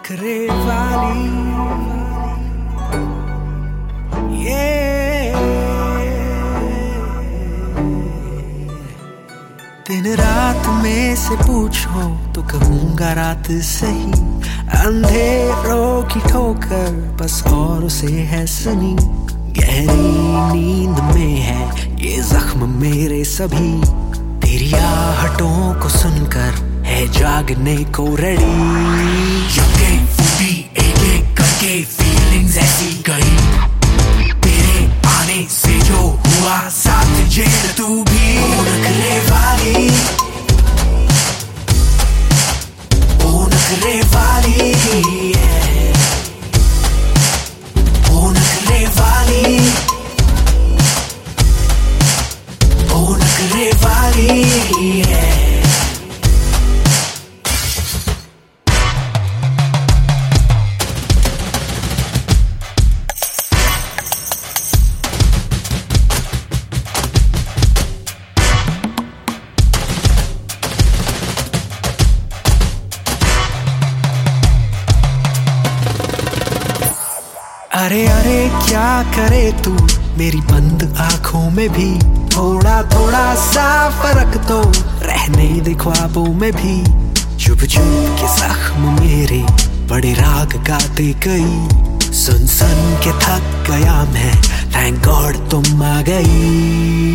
नखरे वाली ये दिन रात में से पूछो तो कहूंगा रात सही। अंधेरों की ठोकर बस और उसे है सुनी। गहरी नींद में है ये जख्म मेरे सभी। तेरी आहटों को सुनकर है जागने को रेडी। यके फूटी एक एक करके फीलिंग्स ऐसी गई। तेरे आने से जो हुआ साथ जेल तू भी। ओ नखरे वाली, ओ नखरे वाली, ओ नखरे वाली, ओ नखरे वाली। अरे अरे क्या करे तू मेरी बंद आंखों में भी। थोड़ा थोड़ा सा फर्क तो रहने दे ख्वाबों में भी। चुप चुप के जख्म मेरे बड़े राग गाते गई। सुन सुन के थक गया मैं, थैंक गॉड तुम आ गई।